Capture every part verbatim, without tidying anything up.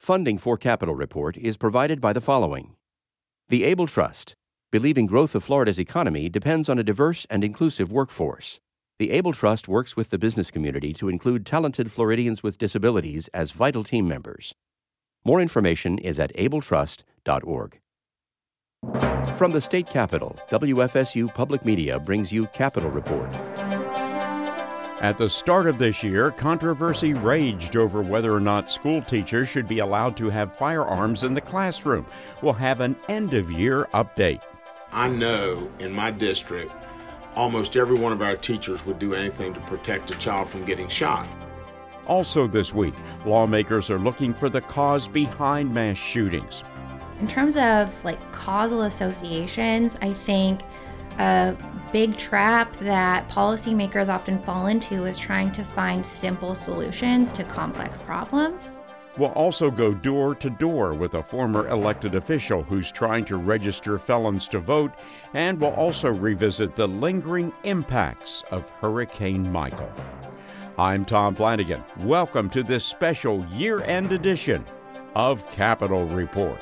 Funding for Capitol Report is provided by the following. The Able Trust, believing growth of Florida's economy depends on a diverse and inclusive workforce. The Able Trust works with the business community to include talented Floridians with disabilities as vital team members. More information is at able trust dot org. From the state capitol, W F S U Public Media brings you Capitol Report. At the start of this year, controversy raged over whether or not school teachers should be allowed to have firearms in the classroom. We'll have an end-of-year update. I know in my district, almost every one of our teachers would do anything to protect a child from getting shot. Also this week, lawmakers are looking for the cause behind mass shootings. In terms of like causal associations, I think a big trap that policymakers often fall into is trying to find simple solutions to complex problems. We'll also go door to door with a former elected official who's trying to register felons to vote, and we'll also revisit the lingering impacts of Hurricane Michael. I'm Tom Flanagan. Welcome to this special year-end edition of Capitol Report.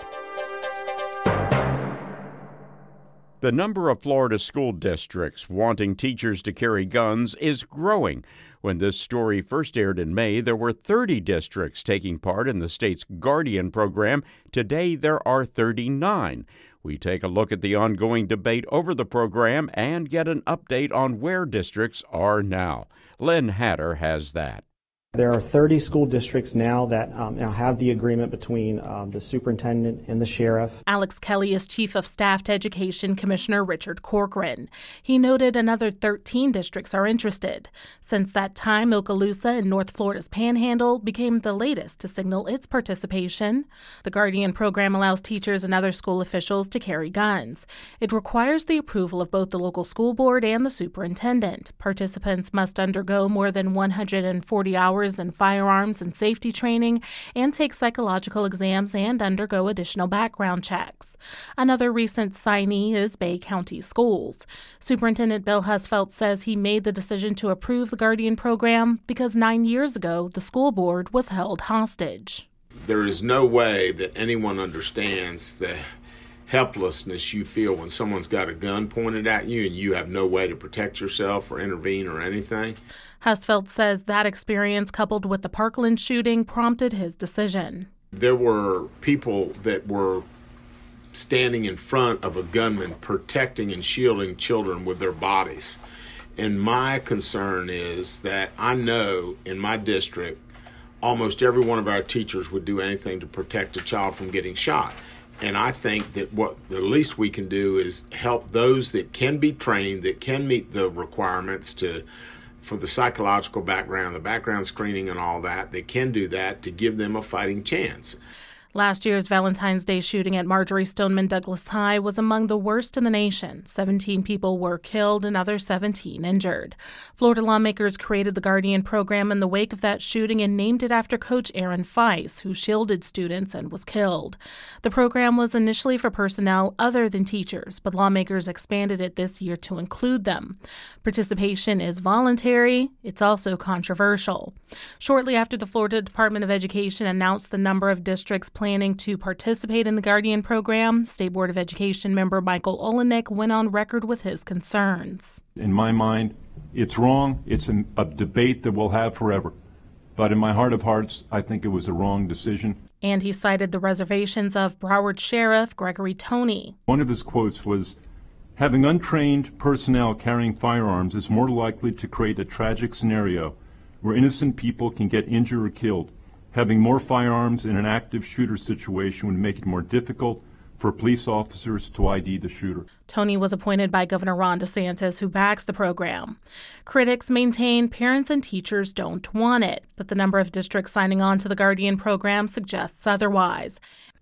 The number of Florida school districts wanting teachers to carry guns is growing. When this story first aired in May, there were thirty districts taking part in the state's Guardian program. Today, there are thirty-nine. We take a look at the ongoing debate over the program and get an update on where districts are now. Lynn Hatter has that. There are thirty school districts now that um, now have the agreement between um, the superintendent and the sheriff. Alex Kelly is Chief of Staff to Education Commissioner Richard Corcoran. He noted another thirteen districts are interested. Since that time, Okaloosa in North Florida's Panhandle became the latest to signal its participation. The Guardian program allows teachers and other school officials to carry guns. It requires the approval of both the local school board and the superintendent. Participants must undergo more than one hundred forty hours in firearms and safety training and take psychological exams and undergo additional background checks. Another recent signee is Bay County Schools. Superintendent Bill Husfeldt says he made the decision to approve the Guardian program because nine years ago the school board was held hostage. There is no way that anyone understands the helplessness you feel when someone's got a gun pointed at you and you have no way to protect yourself or intervene or anything. Husfeldt says that experience, coupled with the Parkland shooting, prompted his decision. There were people that were standing in front of a gunman protecting and shielding children with their bodies. And my concern is that I know in my district, almost every one of our teachers would do anything to protect a child from getting shot. And I think that what the least we can do is help those that can be trained, that can meet the requirements to for the psychological background, the background screening and all that, they can do that to give them a fighting chance. Last year's Valentine's Day shooting at Marjory Stoneman Douglas High was among the worst in the nation. seventeen people were killed, another seventeen injured. Florida lawmakers created the Guardian program in the wake of that shooting and named it after Coach Aaron Feis, who shielded students and was killed. The program was initially for personnel other than teachers, but lawmakers expanded it this year to include them. Participation is voluntary. It's also controversial. Shortly after the Florida Department of Education announced the number of districts planning to participate in the Guardian program, State Board of Education member Michael Olenek went on record with his concerns. In my mind, it's wrong. It's a, a debate that we'll have forever. But in my heart of hearts, I think it was a wrong decision. And he cited the reservations of Broward Sheriff Gregory Toney. One of his quotes was, "Having untrained personnel carrying firearms is more likely to create a tragic scenario where innocent people can get injured or killed. Having more firearms in an active shooter situation would make it more difficult for police officers to I D the shooter." Toney was appointed by Governor Ron DeSantis, who backs the program. Critics maintain parents and teachers don't want it, but the number of districts signing on to the Guardian program suggests otherwise.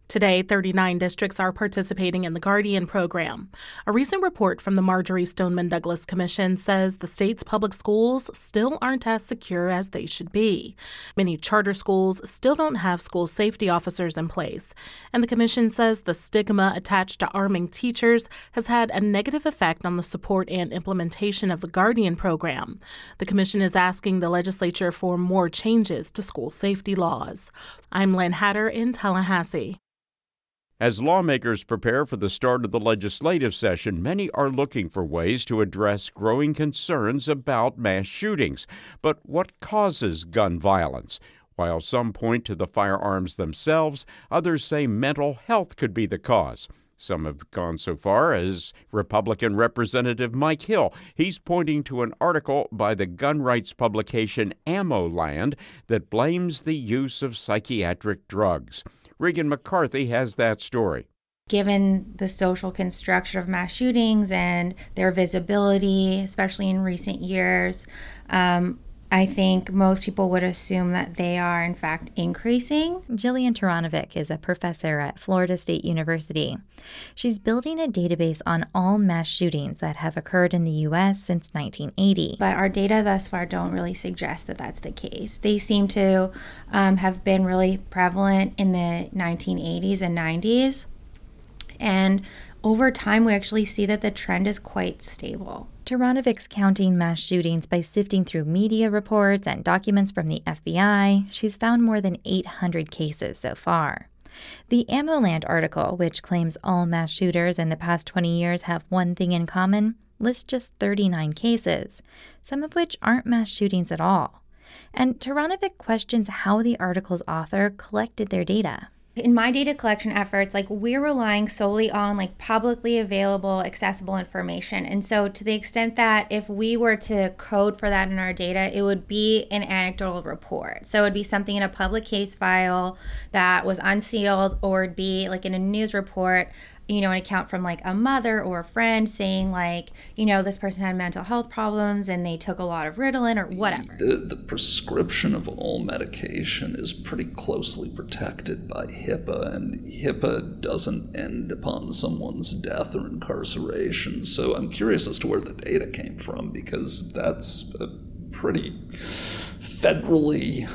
Today, thirty-nine districts are participating in the Guardian program. A recent report from the Marjory Stoneman Douglas Commission says the state's public schools still aren't as secure as they should be. Many charter schools still don't have school safety officers in place, and the commission says the stigma attached to arming teachers has had a negative effect on the support and implementation of the Guardian program. The commission is asking the legislature for more changes to school safety laws. I'm Lynn Hatter in Tallahassee. As lawmakers prepare for the start of the legislative session, many are looking for ways to address growing concerns about mass shootings. But what causes gun violence? While some point to the firearms themselves, others say mental health could be the cause. Some have gone so far as Republican Representative Mike Hill. He's pointing to an article by the gun rights publication AmmoLand that blames the use of psychiatric drugs. Regan McCarthy has that story. Given the social construction of mass shootings and their visibility, especially in recent years, um, I think most people would assume that they are, in fact, increasing. Jillian Taranovic is a professor at Florida State University. She's building a database on all mass shootings that have occurred in the U S since nineteen eighty. But our data thus far don't really suggest that that's the case. They seem to um, have been really prevalent in the nineteen eighties and nineties. And over time, we actually see that the trend is quite stable. Taranovic's counting mass shootings by sifting through media reports and documents from the F B I. She's found more than eight hundred cases so far. The AmmoLand article, which claims all mass shooters in the past twenty years have one thing in common, lists just thirty-nine cases, some of which aren't mass shootings at all. And Taranovic questions how the article's author collected their data. In my data collection efforts, like we're relying solely on like publicly available, accessible information. And so to the extent that if we were to code for that in our data, it would be an anecdotal report. So it would be something in a public case file that was unsealed, or it'd be like in a news report, you know, an account from like a mother or a friend saying like, you know, this person had mental health problems and they took a lot of Ritalin or whatever. The, the prescription of all medication is pretty closely protected by HIPAA, and HIPAA doesn't end upon someone's death or incarceration. So I'm curious as to where the data came from, because that's a pretty federally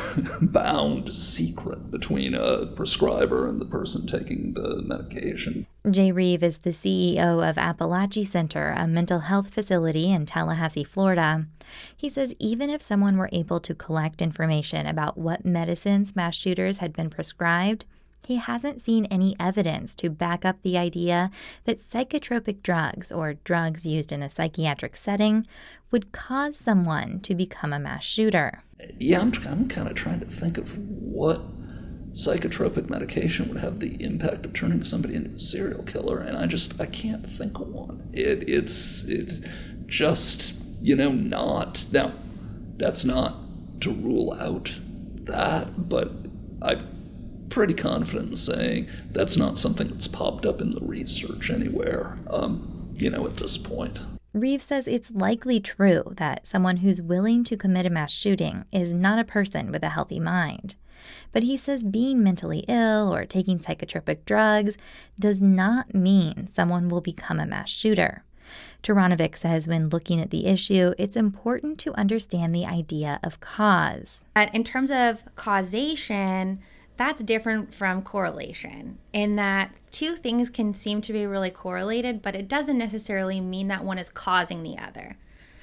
bound secret between a prescriber and the person taking the medication. Jay Reeve is the C E O of Appalachia Center, a mental health facility in Tallahassee, Florida. He says even if someone were able to collect information about what medicines mass shooters had been prescribed, he hasn't seen any evidence to back up the idea that psychotropic drugs, or drugs used in a psychiatric setting, would cause someone to become a mass shooter. Yeah, I'm, I'm kind of trying to think of what psychotropic medication would have the impact of turning somebody into a serial killer, and I just, I can't think of one. It, it's it just, you know, not. Now, that's not to rule out that, but I pretty confident in saying that's not something that's popped up in the research anywhere, um, you know, at this point. Reeves says it's likely true that someone who's willing to commit a mass shooting is not a person with a healthy mind. But he says being mentally ill or taking psychotropic drugs does not mean someone will become a mass shooter. Taranovic says when looking at the issue, it's important to understand the idea of cause. In terms of causation, that's different from correlation, in that two things can seem to be really correlated, but it doesn't necessarily mean that one is causing the other.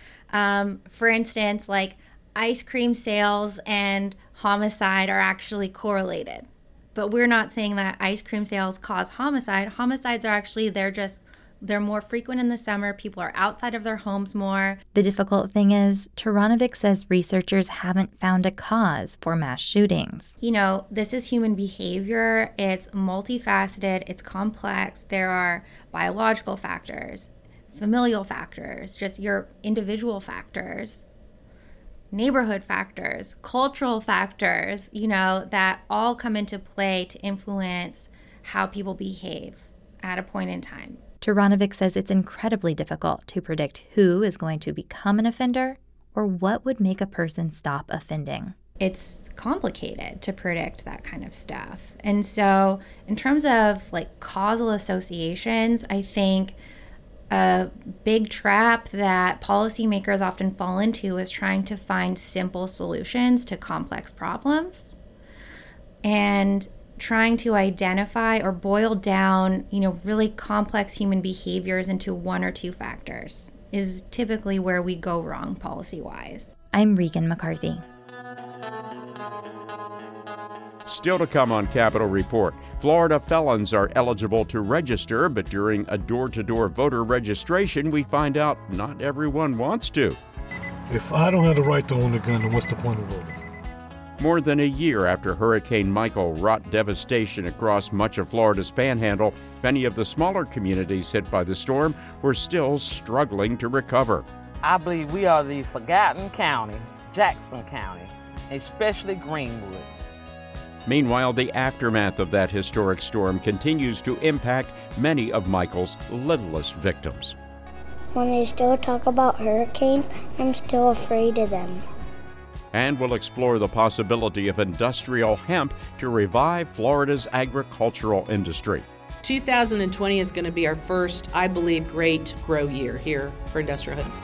Um, for instance, like ice cream sales and homicide are actually correlated, but we're not saying that ice cream sales cause homicide. Homicides are actually, they're just They're more frequent in the summer. People are outside of their homes more. The difficult thing is, Taranovic says researchers haven't found a cause for mass shootings. You know, this is human behavior. It's multifaceted. It's complex. There are biological factors, familial factors, just your individual factors, neighborhood factors, cultural factors, you know, that all come into play to influence how people behave at a point in time. Taranovic says it's incredibly difficult to predict who is going to become an offender or what would make a person stop offending. it's complicated to predict that kind of stuff. And so in terms of like causal associations, I think a big trap that policymakers often fall into is trying to find simple solutions to complex problems and trying to identify or boil down, you know, really complex human behaviors into one or two factors is typically where we go wrong policy-wise. I'm Regan McCarthy. Still to come on Capitol Report, Florida felons are eligible to register, but during a door-to-door voter registration, we find out not everyone wants to. If I don't have the right to own a gun, then what's the point of voting? More than a year after Hurricane Michael wrought devastation across much of Florida's Panhandle, many of the smaller communities hit by the storm were still struggling to recover. I believe we are the forgotten county, Jackson County, especially Greenwoods. Meanwhile, the aftermath of that historic storm continues to impact many of Michael's littlest victims. When they still talk about hurricanes, I'm still afraid of them. And we'll explore the possibility of industrial hemp to revive Florida's agricultural industry. two thousand twenty is going to be our first, I believe, great grow year here for industrial hemp.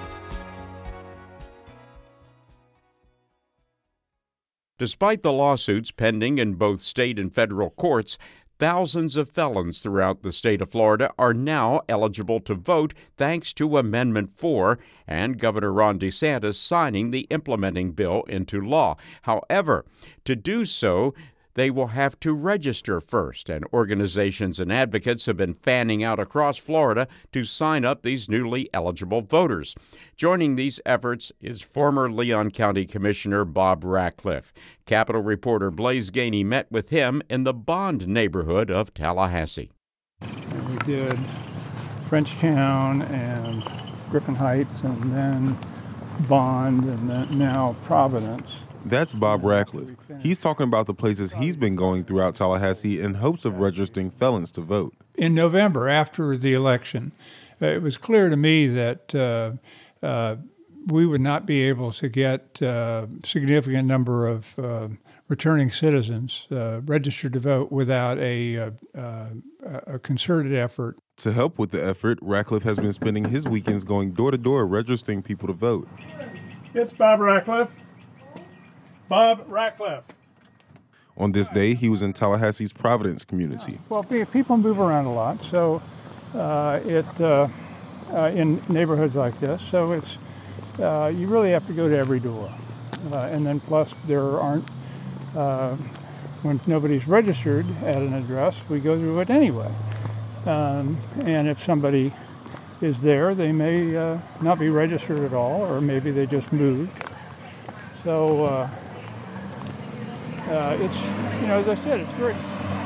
Despite the lawsuits pending in both state and federal courts, thousands of felons throughout the state of Florida are now eligible to vote thanks to Amendment four and Governor Ron DeSantis signing the implementing bill into law. However, to do so, they will have to register first, and organizations and advocates have been fanning out across Florida to sign up these newly eligible voters. Joining these efforts is former Leon County Commissioner Bob Ratcliffe. Capitol reporter Blaise Gainey met with him in the Bond neighborhood of Tallahassee. We did Frenchtown and Griffin Heights, and then Bond, and then now Providence. That's Bob Ratcliffe. He's talking about the places he's been going throughout Tallahassee in hopes of registering felons to vote. In November, after the election, uh, it was clear to me that uh, uh, we would not be able to get a significant number of uh, returning citizens uh, registered to vote without a, uh, uh, a concerted effort. To help with the effort, Ratcliffe has been spending his weekends going door-to-door registering people to vote. It's Bob Ratcliffe. Bob Ratcliffe. On this day, he was in Tallahassee's Providence community. Well, people move around a lot, so uh, it uh, uh, in neighborhoods like this, so it's uh, you really have to go to every door, uh, and then plus there aren't uh, when nobody's registered at an address, we go through it anyway, um, and if somebody is there, they may uh, not be registered at all, or maybe they just moved. So. Uh, Uh, it's, you know, as I said, it's very,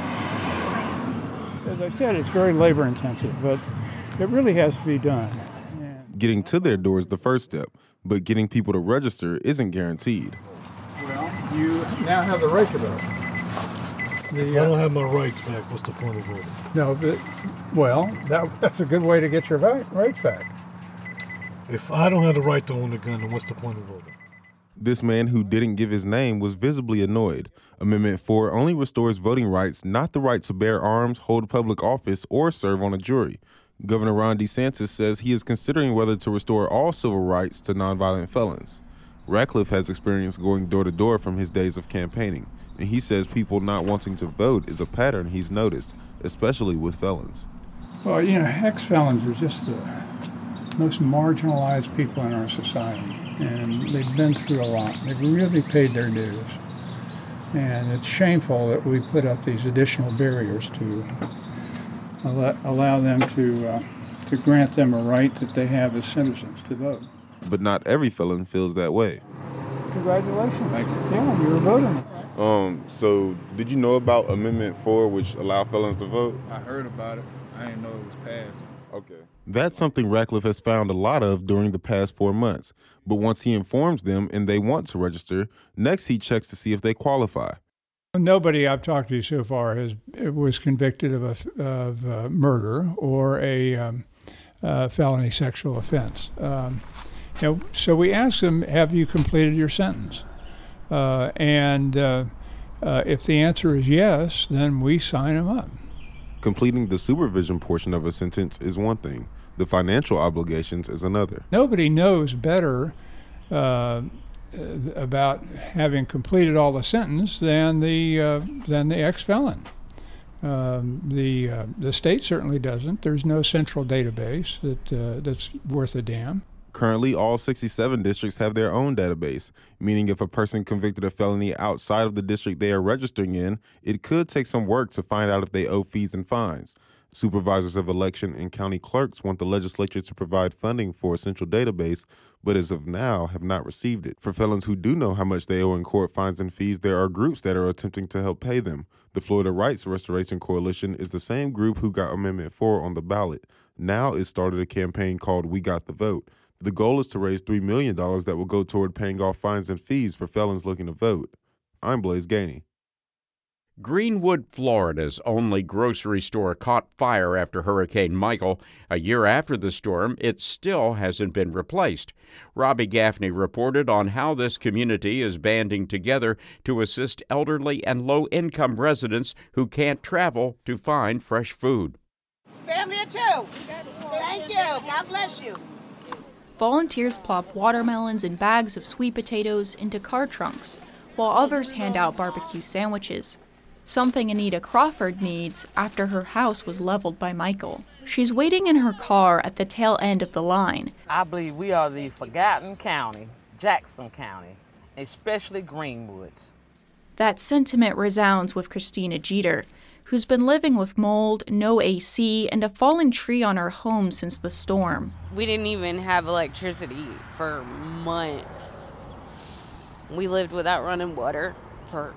as I said, it's very labor intensive, but it really has to be done. And getting to their door is the first step, but getting people to register isn't guaranteed. Well, you now have the right to vote. The, if I don't have my rights back, what's the point of voting? No, but, well, that, that's a good way to get your rights back. If I don't have the right to own a gun, then what's the point of voting? This man, who didn't give his name, was visibly annoyed. Amendment four only restores voting rights, not the right to bear arms, hold public office, or serve on a jury. Governor Ron DeSantis says he is considering whether to restore all civil rights to nonviolent felons. Ratcliffe has experience going door-to-door from his days of campaigning, and he says people not wanting to vote is a pattern he's noticed, especially with felons. Well, you know, ex-felons are just the most marginalized people in our society. And they've been through a lot. They've really paid their dues. And it's shameful that we put up these additional barriers to allow them to uh, to grant them a right that they have as citizens to vote. But not every felon feels that way. Congratulations. Thank you. Yeah, you were voting. Um, so did you know about Amendment four, which allowed felons to vote? I heard about it. I didn't know it was passed. Okay. That's something Ratcliffe has found a lot of during the past four months. But once he informs them and they want to register, next he checks to see if they qualify. Nobody I've talked to so far has was convicted of a of uh, murder or a um, uh, felony sexual offense. Um, you know, so we asked them, "Have you completed your sentence?" Uh, and uh, uh, if the answer is yes, then we sign them up. Completing the supervision portion of a sentence is one thing. The financial obligations is another. Nobody knows better uh, about having completed all the sentence than the uh, than the ex-felon. Um, the uh, the state certainly doesn't. There's no central database that uh, that's worth a damn. Currently, all sixty-seven districts have their own database, meaning if a person convicted of felony outside of the district they are registering in, it could take some work to find out if they owe fees and fines. Supervisors of election and county clerks want the legislature to provide funding for a central database, but as of now have not received it. For felons who do know how much they owe in court fines and fees, there are groups that are attempting to help pay them. The Florida Rights Restoration Coalition is the same group who got Amendment four on the ballot. Now it started a campaign called We Got the Vote. The goal is to raise three million dollars that will go toward paying off fines and fees for felons looking to vote. I'm Blaze Gainey. Greenwood, Florida's only grocery store caught fire after Hurricane Michael. A year after the storm, it still hasn't been replaced. Robbie Gaffney reported on how this community is banding together to assist elderly and low-income residents who can't travel to find fresh food. Family of two. Thank you. God bless you. Volunteers plop watermelons and bags of sweet potatoes into car trunks, while others hand out barbecue sandwiches. Something Anita Crawford needs after her house was leveled by Michael. She's waiting in her car at the tail end of the line. I believe we are the forgotten county, Jackson County, especially Greenwood. That sentiment resounds with Christina Jeter, who's been living with mold, no A C, and a fallen tree on her home since the storm. We didn't even have electricity for months. We lived without running water for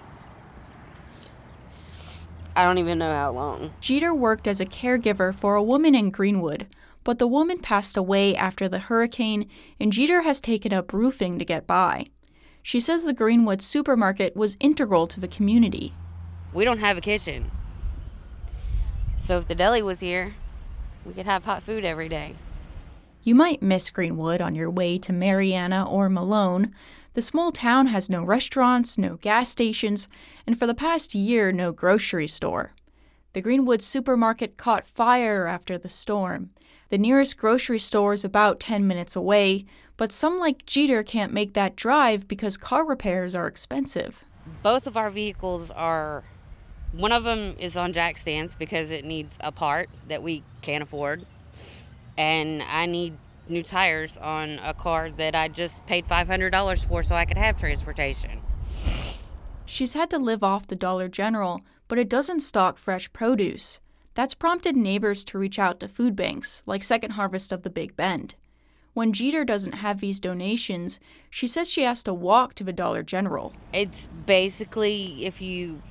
I don't even know how long. Jeter worked as a caregiver for a woman in Greenwood, but the woman passed away after the hurricane, and Jeter has taken up roofing to get by. She says the Greenwood supermarket was integral to the community. We don't have a kitchen. So if the deli was here, we could have hot food every day. You might miss Greenwood on your way to Marianna or Malone. The small town has no restaurants, no gas stations, and for the past year, no grocery store. The Greenwood supermarket caught fire after the storm. The nearest grocery store is about ten minutes away, but some like Jeter can't make that drive because car repairs are expensive. Both of our vehicles are, one of them is on jack stands because it needs a part that we can't afford, and I need new tires on a car that I just paid five hundred dollars for so I could have transportation. She's had to live off the Dollar General, but it doesn't stock fresh produce. That's prompted neighbors to reach out to food banks, like Second Harvest of the Big Bend. When Jeter doesn't have these donations, she says she has to walk to the Dollar General. It's basically if you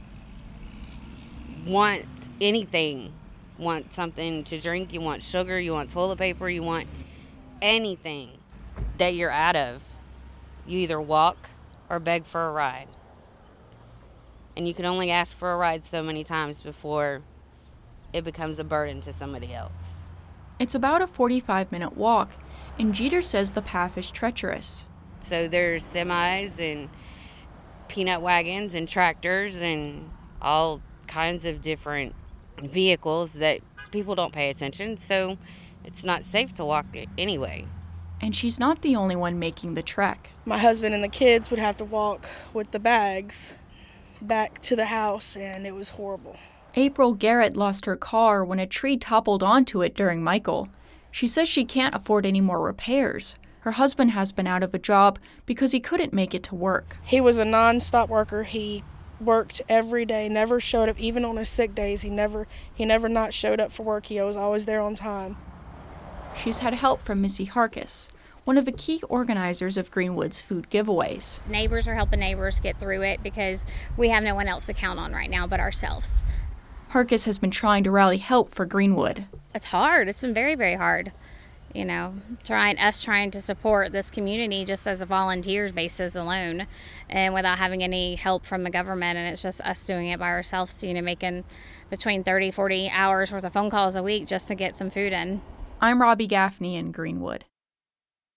want anything, want something to drink, you want sugar, you want toilet paper, you want anything that you're out of, you either walk or beg for a ride. And you can only ask for a ride so many times before it becomes a burden to somebody else. It's about a forty-five minute walk, and Jeter says the path is treacherous. So there's semis and peanut wagons and tractors and all kinds of different vehicles that people don't pay attention, so it's not safe to walk anyway. And she's not the only one making the trek. My husband and the kids would have to walk with the bags back to the house, and it was horrible. April Garrett lost her car when a tree toppled onto it during Michael. She says she can't afford any more repairs. Her husband has been out of a job because he couldn't make it to work. He was a non-stop worker. He worked every day, never showed up, even on his sick days. He never he never not showed up for work. He was always there on time. She's had help from Missy Harkis, one of the key organizers of Greenwood's food giveaways. Neighbors are helping neighbors get through it because we have no one else to count on right now but ourselves. Harkis has been trying to rally help for Greenwood. It's hard. It's been very, very hard. You know, trying us trying to support this community just as a volunteer basis alone and without having any help from the government, and it's just us doing it by ourselves, you know, making between thirty, forty hours worth of phone calls a week just to get some food in. I'm Robbie Gaffney in Greenwood.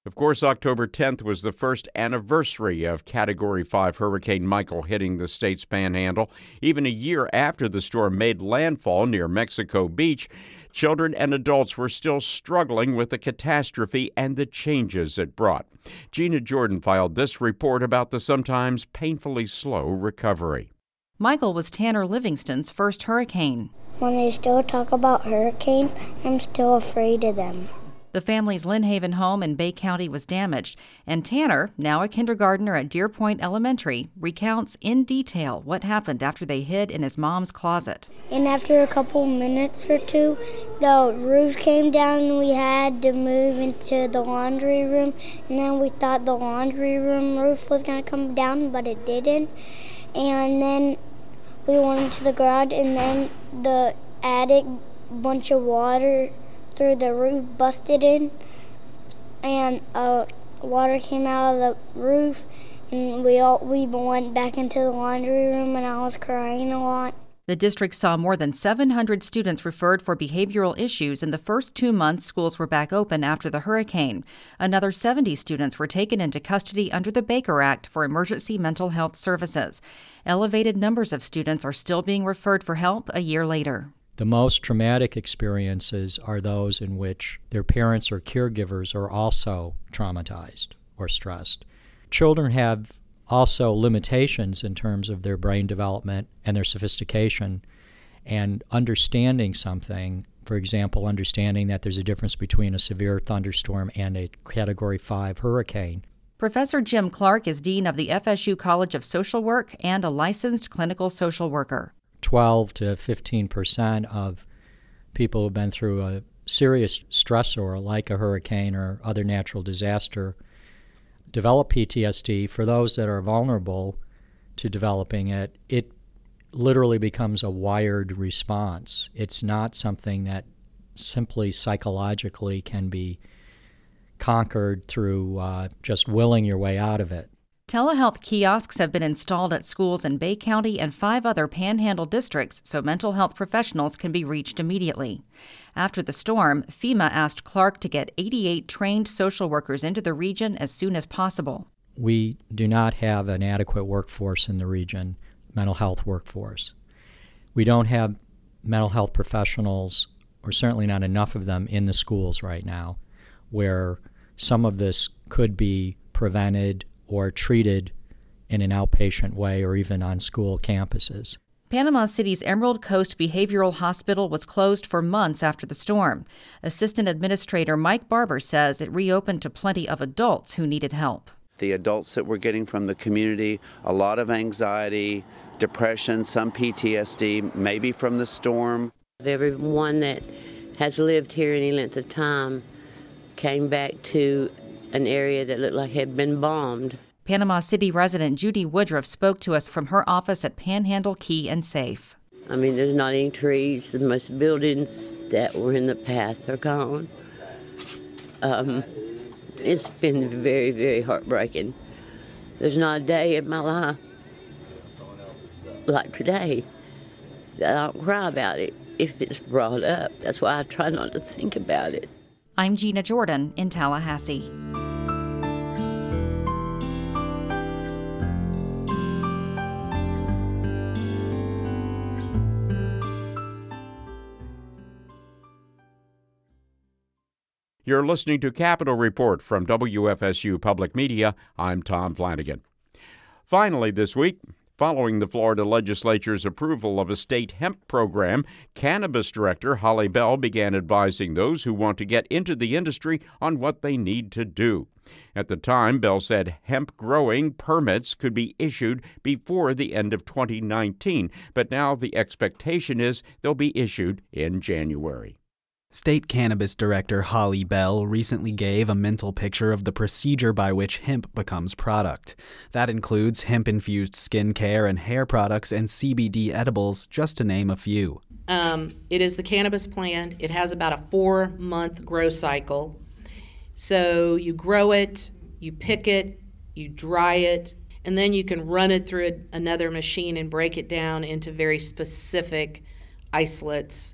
Of course, October tenth was the first anniversary of Category five Hurricane Michael hitting the state's panhandle. Even a year after the storm made landfall near Mexico Beach, children and adults were still struggling with the catastrophe and the changes it brought. Gina Jordan filed this report about the sometimes painfully slow recovery. Michael was Tanner Livingston's first hurricane. When they still talk about hurricanes, I'm still afraid of them. The family's Lynn Haven home in Bay County was damaged, and Tanner, now a kindergartner at Deer Point Elementary, recounts in detail what happened after they hid in his mom's closet. And after a couple minutes or two, the roof came down and we had to move into the laundry room. And then we thought the laundry room roof was going to come down, but it didn't. And then we went into the garage, and then the attic bunch of water through the roof busted in, and uh, water came out of the roof, and we all we went back into the laundry room, and I was crying a lot. The district saw more than seven hundred students referred for behavioral issues in the first two months schools were back open after the hurricane. Another seventy students were taken into custody under the Baker Act for emergency mental health services. Elevated numbers of students are still being referred for help a year later. The most traumatic experiences are those in which their parents or caregivers are also traumatized or stressed. Children have also limitations in terms of their brain development and their sophistication, and understanding something, for example, understanding that there's a difference between a severe thunderstorm and a Category five hurricane. Professor Jim Clark is dean of the F S U College of Social Work and a licensed clinical social worker. twelve to fifteen percent of people who've been through a serious stressor like a hurricane or other natural disaster develop P T S D. For those that are vulnerable to developing it, it literally becomes a wired response. It's not something that simply psychologically can be conquered through uh, just willing your way out of it. Telehealth kiosks have been installed at schools in Bay County and five other Panhandle districts so mental health professionals can be reached immediately. After the storm, FEMA asked Clark to get eighty-eight trained social workers into the region as soon as possible. We do not have an adequate workforce in the region, mental health workforce. We don't have mental health professionals, or certainly not enough of them, in the schools right now, where some of this could be prevented or treated in an outpatient way or even on school campuses. Panama City's Emerald Coast Behavioral Hospital was closed for months after the storm. Assistant Administrator Mike Barber says it reopened to plenty of adults who needed help. The adults that we're getting from the community, a lot of anxiety, depression, some P T S D, maybe from the storm. Everyone that has lived here any length of time came back to an area that looked like it had been bombed. Panama City resident Judy Woodruff spoke to us from her office at Panhandle Key and Safe. I mean, there's not any trees. Most buildings that were in the path are gone. Um, it's been very, very heartbreaking. There's not a day in my life like today that I don't cry about it if it's brought up. That's why I try not to think about it. I'm Gina Jordan in Tallahassee. You're listening to Capitol Report from W F S U Public Media. I'm Tom Flanagan. Finally this week, following the Florida legislature's approval of a state hemp program, Cannabis Director Holly Bell began advising those who want to get into the industry on what they need to do. At the time, Bell said hemp growing permits could be issued before the end of twenty nineteen, but now the expectation is they'll be issued in January. State Cannabis Director Holly Bell recently gave a mental picture of the procedure by which hemp becomes product. That includes hemp-infused skin care and hair products and C B D edibles, just to name a few. Um, it is the cannabis plant. It has about a four-month grow cycle. So you grow it, you pick it, you dry it, and then you can run it through a, another machine and break it down into very specific isolates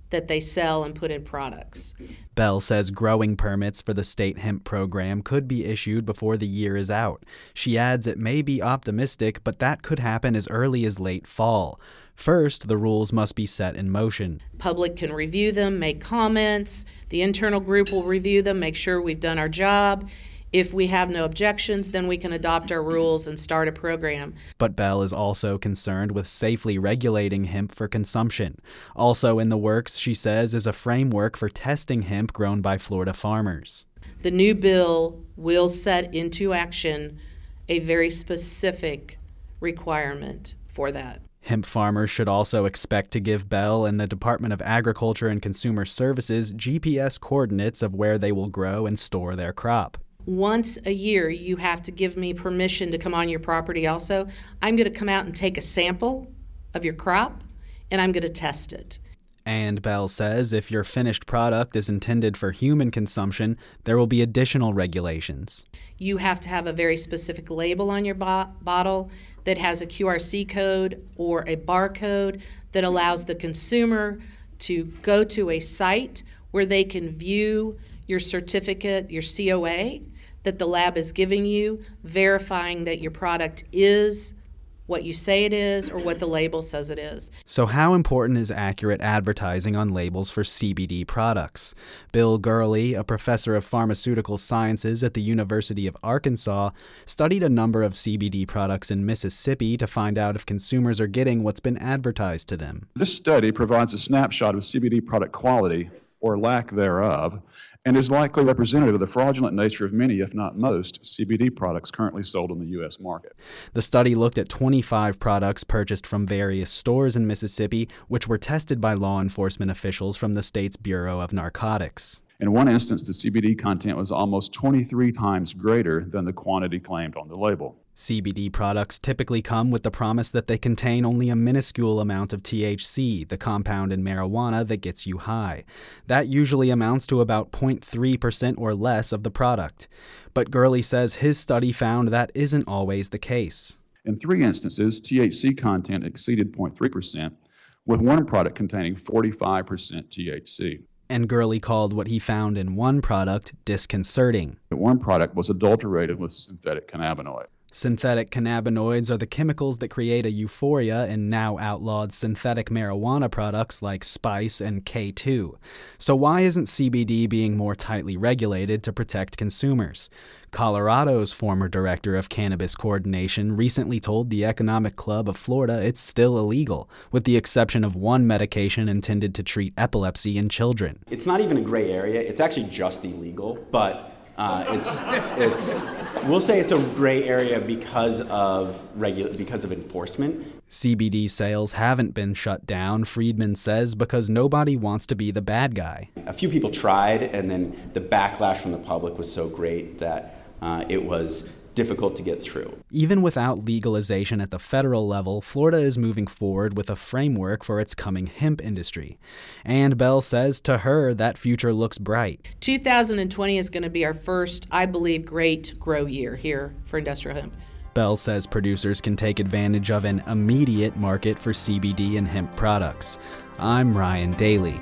that they sell and put in products. Bell says growing permits for the state hemp program could be issued before the year is out. She adds it may be optimistic, but that could happen as early as late fall. First, the rules must be set in motion. Public can review them, make comments. The internal group will review them, make sure we've done our job. If we have no objections, then we can adopt our rules and start a program. But Bell is also concerned with safely regulating hemp for consumption. Also in the works, she says, is a framework for testing hemp grown by Florida farmers. The new bill will set into action a very specific requirement for that. Hemp farmers should also expect to give Bell and the Department of Agriculture and Consumer Services G P S coordinates of where they will grow and store their crop. Once a year, you have to give me permission to come on your property also. I'm going to come out and take a sample of your crop, and I'm going to test it. And Bell says if your finished product is intended for human consumption, there will be additional regulations. You have to have a very specific label on your bo- bottle that has a Q R C code or a barcode that allows the consumer to go to a site where they can view your certificate, your C O A, that the lab is giving you, verifying that your product is what you say it is or what the label says it is. So how important is accurate advertising on labels for C B D products? Bill Gurley, a professor of pharmaceutical sciences at the University of Arkansas, studied a number of C B D products in Mississippi to find out if consumers are getting what's been advertised to them. This study provides a snapshot of C B D product quality, or lack thereof, and is likely representative of the fraudulent nature of many, if not most, C B D products currently sold in the U S market. The study looked at twenty-five products purchased from various stores in Mississippi, which were tested by law enforcement officials from the state's Bureau of Narcotics. In one instance, the C B D content was almost twenty-three times greater than the quantity claimed on the label. C B D products typically come with the promise that they contain only a minuscule amount of T H C, the compound in marijuana that gets you high. That usually amounts to about zero point three percent or less of the product. But Gurley says his study found that isn't always the case. In three instances, T H C content exceeded zero point three percent, with one product containing forty-five percent T H C. And Gurley called what he found in one product disconcerting. The one product was adulterated with synthetic cannabinoid. Synthetic cannabinoids are the chemicals that create a euphoria in now outlawed synthetic marijuana products like Spice and K two. So why isn't C B D being more tightly regulated to protect consumers? Colorado's former director of cannabis coordination recently told the Economic Club of Florida it's still illegal, with the exception of one medication intended to treat epilepsy in children. It's not even a gray area. It's actually just illegal, but Uh, it's, it's, we'll say it's a gray area because of regu- because of enforcement. C B D sales haven't been shut down, Friedman says, because nobody wants to be the bad guy. A few people tried, and then the backlash from the public was so great that uh, it was difficult to get through. Even without legalization at the federal level, Florida is moving forward with a framework for its coming hemp industry. And Bell says to her that future looks bright. two thousand twenty is going to be our first, I believe, great grow year here for industrial hemp. Bell says producers can take advantage of an immediate market for C B D and hemp products. I'm Ryan Daly.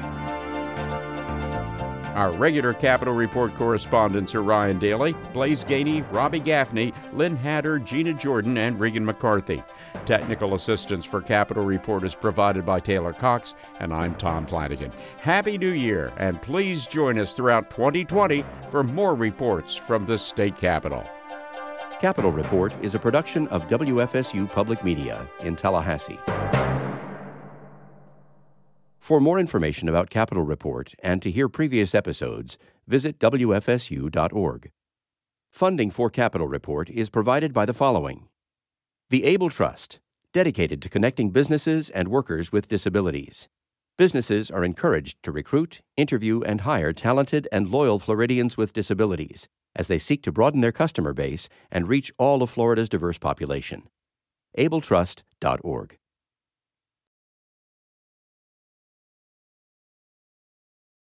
Our regular Capitol Report correspondents are Ryan Daly, Blaze Gainey, Robbie Gaffney, Lynn Hatter, Gina Jordan, and Regan McCarthy. Technical assistance for Capitol Report is provided by Taylor Cox, and I'm Tom Flanagan. Happy New Year, and please join us throughout twenty twenty for more reports from the state capitol. Capitol Report is a production of W F S U Public Media in Tallahassee. For more information about Capitol Report and to hear previous episodes, visit W F S U dot org. Funding for Capitol Report is provided by the following: the Able Trust, dedicated to connecting businesses and workers with disabilities. Businesses are encouraged to recruit, interview, and hire talented and loyal Floridians with disabilities as they seek to broaden their customer base and reach all of Florida's diverse population. Able Trust dot org.